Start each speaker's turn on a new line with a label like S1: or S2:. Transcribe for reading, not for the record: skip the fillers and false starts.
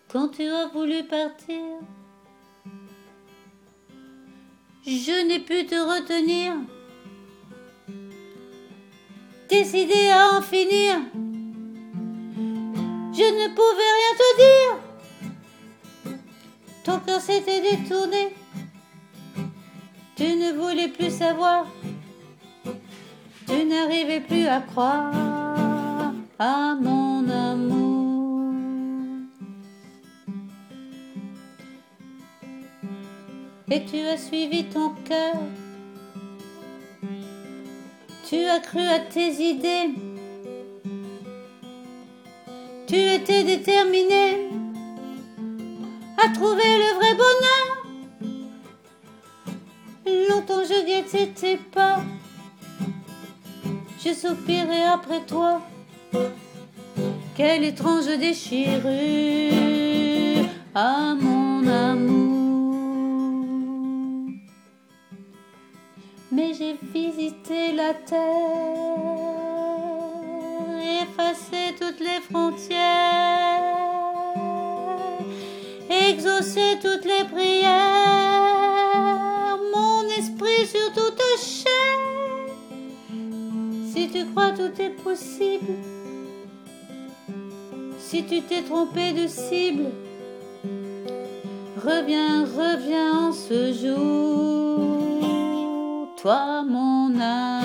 S1: quand tu as voulu partir. Je n'ai pu te retenir, décidé à en finir. Je ne pouvais rien te dire. Ton cœur s'était détourné. Tu ne voulais plus savoir. Tu n'arrivais plus à croire à mon amour. Et tu as suivi ton cœur. Tu as cru à tes idées. Tu étais déterminé à trouver le vrai bonheur. Longtemps je guettais tes pas. Je soupirais après toi. Quelle étrange déchirure à mon amour. Mais j'ai visité la terre, effacé toutes les frontières, exaucé toutes les prières, mon esprit sur toute chair. Si tu crois tout est possible, si tu t'es trompé de cible, reviens, reviens en ce jour, toi mon âme.